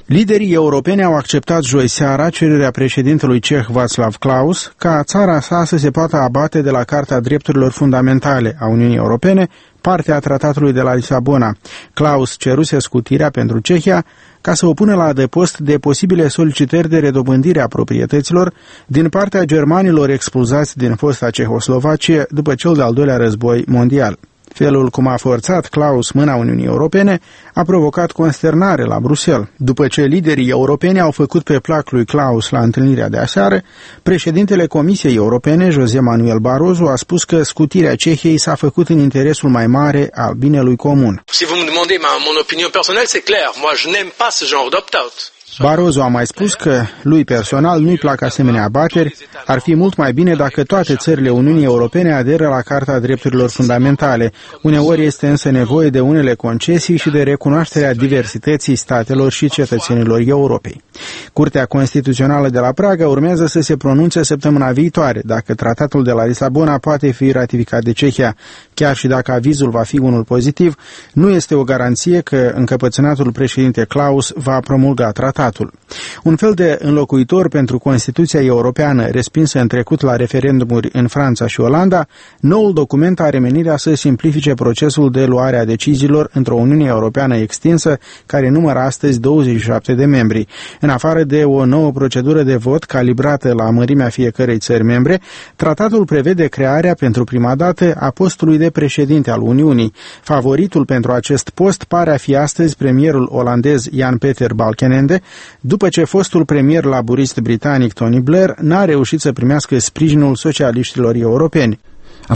Liderii europeni au acceptat joi seara cererea președintelui ceh Václav Klaus ca țara sa să se poată abate de la Carta Drepturilor Fundamentale a Uniunii Europene, parte a Tratatului de la Lisabona. Klaus ceruse scutirea pentru Cehia ca să o pună la adăpost de posibile solicitări de redobândire a proprietăților din partea germanilor expulzați din fosta Cehoslovacie după cel de-al doilea război mondial. Felul cum a forțat Klaus mâna Uniunii Europene a provocat consternare la Bruxelles. După ce liderii europeni au făcut pe plac lui Klaus la întâlnirea de aseară, președintele Comisiei Europene, José Manuel Barroso, a spus că scutirea Cehiei s-a făcut în interesul mai mare al binelui comun. Si vous me demandez mon opinion personnelle, c'est clair. Moi, je n'aime pas ce genre d'opt-out. Barroso a mai spus că lui personal nu-i plac asemenea abateri, ar fi mult mai bine dacă toate țările Uniunii Europene aderă la Carta Drepturilor Fundamentale. Uneori este însă nevoie de unele concesii și de recunoașterea diversității statelor și cetățenilor Europei. Curtea Constituțională de la Praga urmează să se pronunțe săptămâna viitoare dacă tratatul de la Lisabona poate fi ratificat de Cehia. Chiar și dacă avizul va fi unul pozitiv, nu este o garanție că încăpățânatul președinte Klaus va promulga tratatul. Un fel de înlocuitor pentru Constituția Europeană respinsă în trecut la referendumuri în Franța și Olanda, noul document are menirea să simplifice procesul de luare a deciziilor într-o Uniune Europeană extinsă, care numără astăzi 27 de membri. În afară de o nouă procedură de vot calibrată la mărimea fiecărei țări membre, tratatul prevede crearea pentru prima dată a postului de președinte al Uniunii. Favoritul pentru acest post pare a fi astăzi premierul olandez Jan-Peter Balkenende, după ce fostul premier laburist britanic Tony Blair n-a reușit să primească sprijinul socialiștilor europeni.